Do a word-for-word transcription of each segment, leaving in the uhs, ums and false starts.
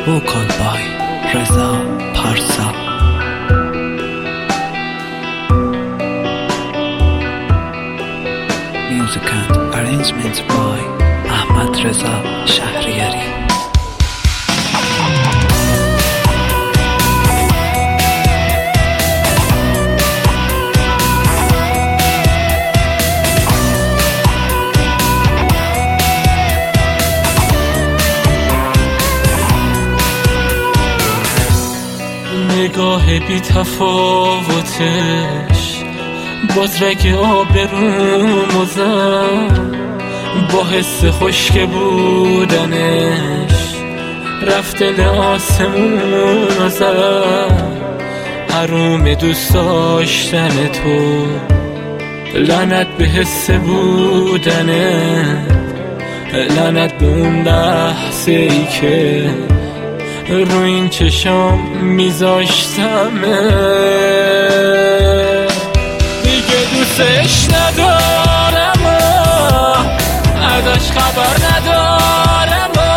vocal by Reza Parsa. Music and arrangements by Ahmad Reza Shahriyari. نگاه بی تفاوتش باز رگ آبرومو زد، با حس خشک بودنش رفت دل آسمونو زد. حروم دوست داشتن تو، لعنت به حس بودنه، لعنت به اون لحظه ای که رو این چشام میذاشتمه. دیگه دوستش ندارم و ازش خبر ندارم و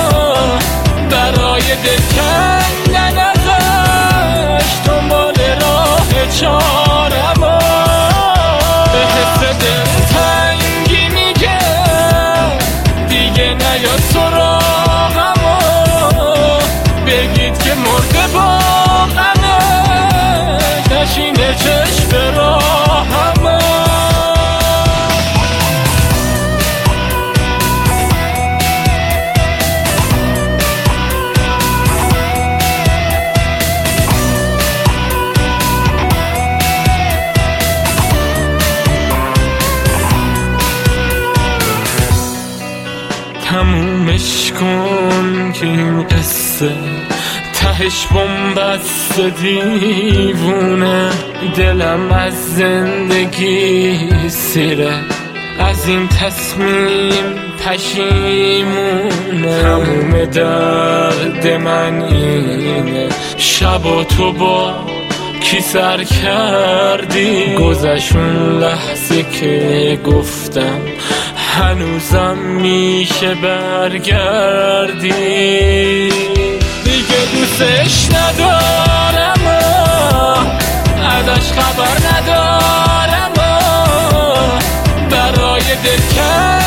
برای دل کندن ازش دنبال راه چارم و به حس دل تنگی میگه دیگه نیا سراغم و بگید که مرده با غمه نشینه چشم راهمه. تمومش کن که این قصه تهش بنبست دیوونه. دلم از زندگی سیره، از این تصمیم پشیمونه. تموم درد من اینه شبا تو با کی سر کردی، گذشون لحظه که گفتم هنوزم میشه برگردی. دیگه دوستش ندارم و ازش خبر ندارم و برای دل